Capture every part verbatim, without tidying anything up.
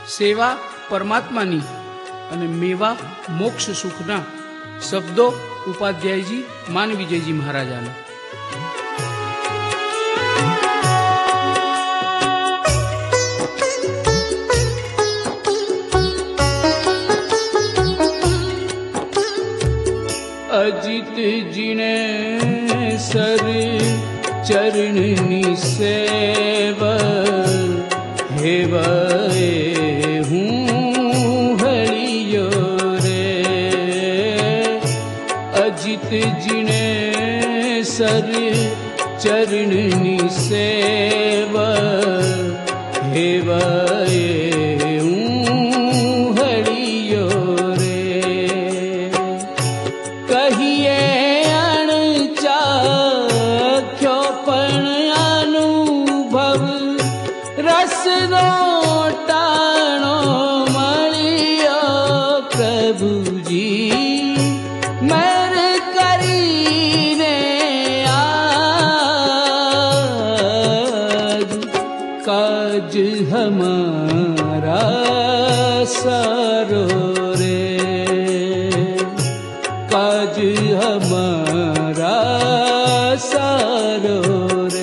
सेवा परमात्मानी अने मेवा मोक्ष सुखना शब्दों उपाध्यायजी मानविजयजी महाराजाना। अजित जिने सर चरणनी सेव हेवाए हूँ हलियो रे। अजित जिने सर चरणनी सेव हेवाए हमारा सारो रे। काज हमारा सारो रे।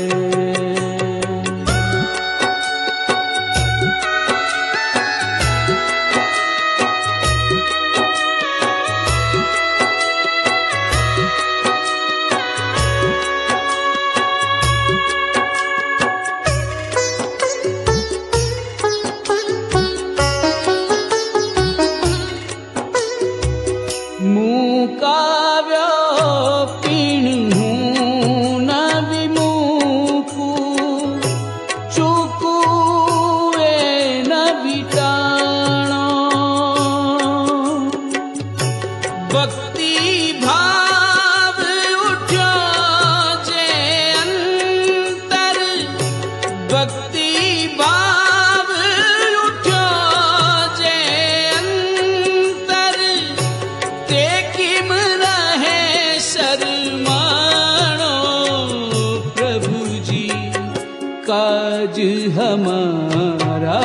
काज हमारा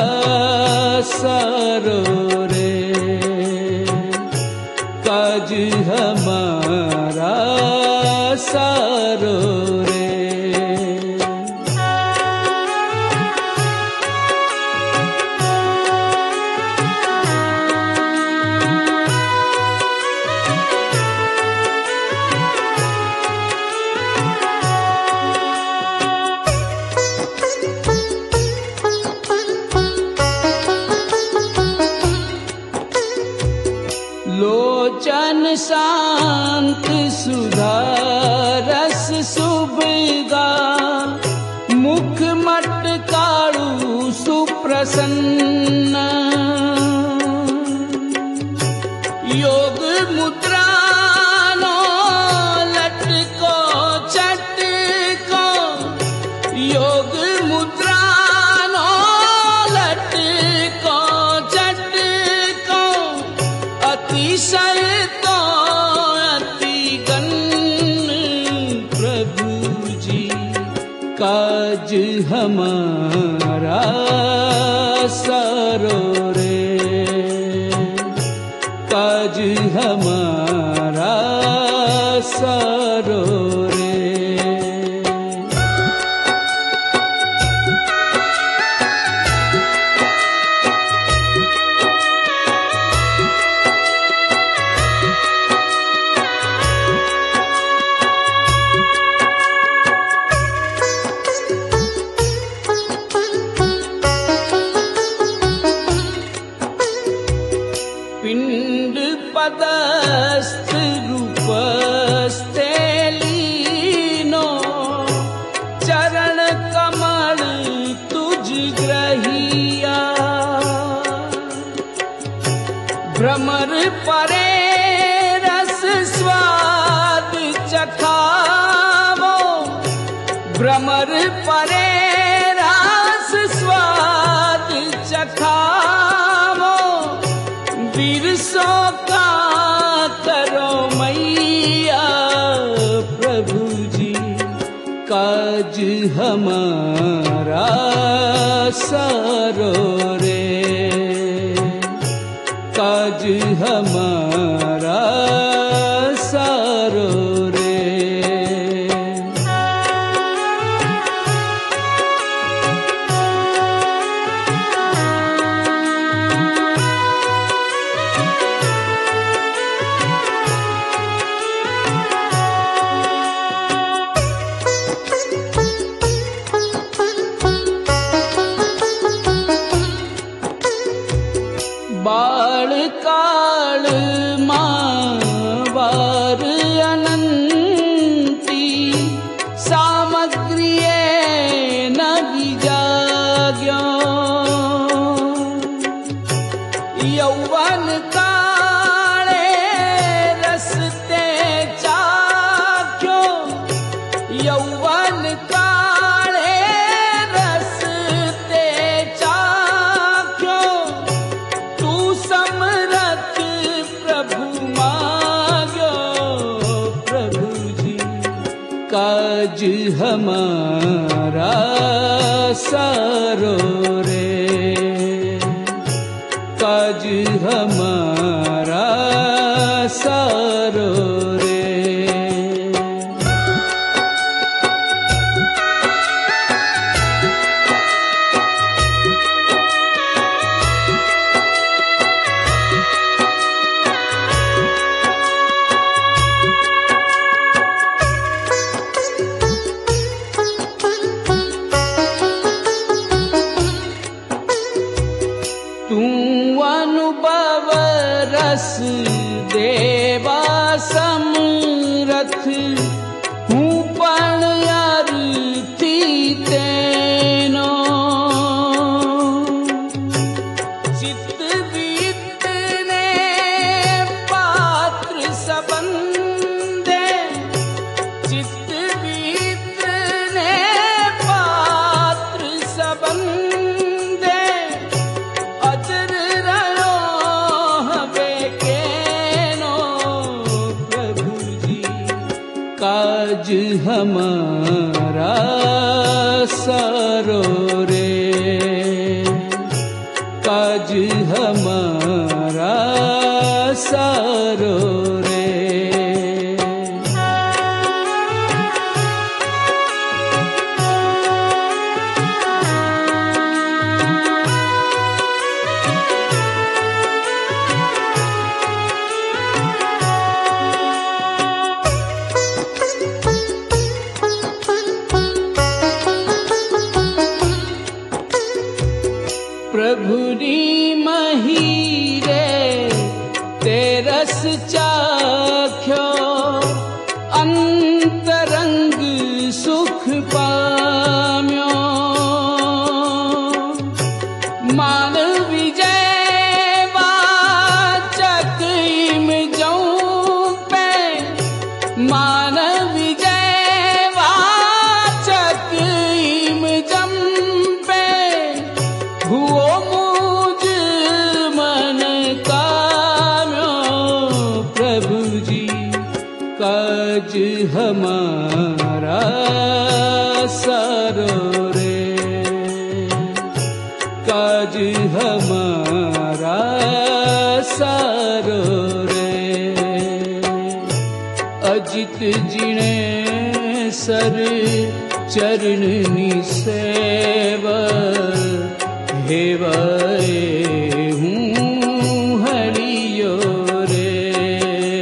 सारो रे। काज हमारा सारो रे। लोचन शांत सुधा रस सुबगा मुख मटकाळु सुप्रसन्न योग मुद्रा नो लटको चटको योग मुद्रा अतिशय तो अति गण प्रभु जी। काज हमारा सारो रे। काज हमारा सारो रे। पिंड पदस्थ रूपस्थे लीनो चरण कमल तुझ ग्रहिया। भ्रमर परे रस स्वाद चखावो। भ्रमर परे रस स्वाद चखावो। बिरसो का करो मैया प्रभु जी। काज हमारा सारो रे। काज हमारा सारो रे। बाळ काळ मावार अनंती सामग्रिये नगी जाग्यो। यौवन काळे रस्ते चाख्यो, यौवन काळे रस्ते चाख्यो। तू समरथ प्रभु मांग्यो प्रभु जी, काज हमारा सारो रे। काज हमारा सारो रे। तू अनुभव रस देवा समरथ, हूँ पण अर्थी तेनो। चित्त बीतने पात्र सबंदे, चित्त बीतने पात्र सबंदे। अजर रहो हवे केनो प्रभु जी, काज हमारा सारो रे। काज हमारा सारो रे। प्रभु री महीरे तेरस चाख्यो, अंतरंग सुख पाम्यो। मान विजय वाचक इम जऊं पे, मान विजय वाचक इम जम पे। हुओ मुझ मन काम्यो प्रभु जी, काज हमारा सारो रे। काज हमारा सारो रे। अजित जिणे सर चरण निसेव, हेवाए हूँ हरियो रे।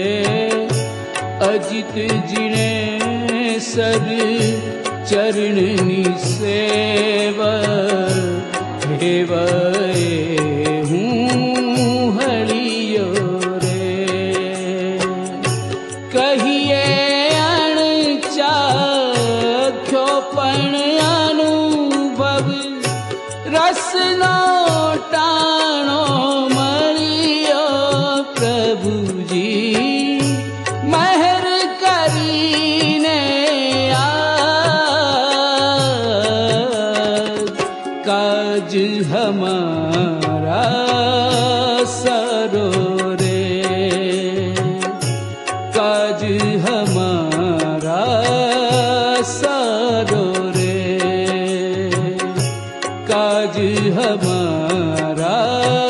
अजित जिणे सर चरण निसेव, हेवाए हूँ हरियो रे। कहिए अण चाख्यो पण अनुभव, रसनो टाणो मलियो प्रभु जी। महर करीने आज, काज हमारा सारो रे। काज हमारा सारो रे। काज हमारा